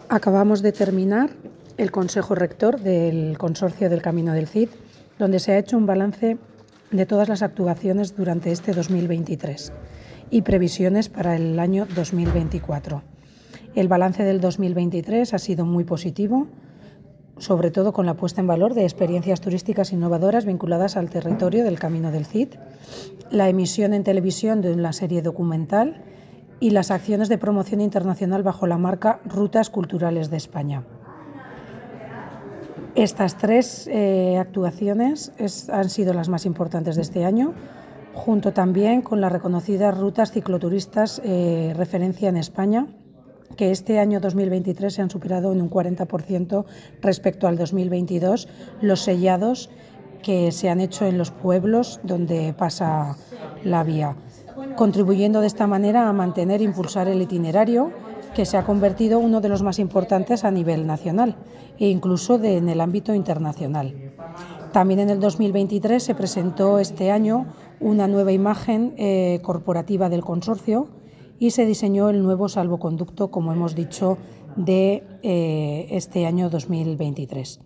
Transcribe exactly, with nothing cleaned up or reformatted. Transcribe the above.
Acabamos de terminar el Consejo Rector del Consorcio del Camino del Cid, donde se ha hecho un balance de todas las actuaciones durante este dos mil veintitrés y previsiones para el año dos mil veinticuatro. El balance del dos mil veintitrés ha sido muy positivo, sobre todo con la puesta en valor de experiencias turísticas innovadoras vinculadas al territorio del Camino del Cid, la emisión en televisión de una serie documental y las acciones de promoción internacional bajo la marca Rutas Culturales de España. Estas tres eh, actuaciones es, han sido las más importantes de este año, junto también con las reconocidas rutas cicloturistas eh, referencia en España, que este año dos mil veintitrés se han superado en un cuarenta por ciento respecto al dos mil veintidós los sellados que se han hecho en los pueblos donde pasa la vía, contribuyendo de esta manera a mantener e impulsar el itinerario, que se ha convertido en uno de los más importantes a nivel nacional e incluso de, en el ámbito internacional. También en el dos mil veintitrés se presentó este año una nueva imagen eh, corporativa del consorcio y se diseñó el nuevo salvoconducto, como hemos dicho, de eh, este año dos mil veintitrés.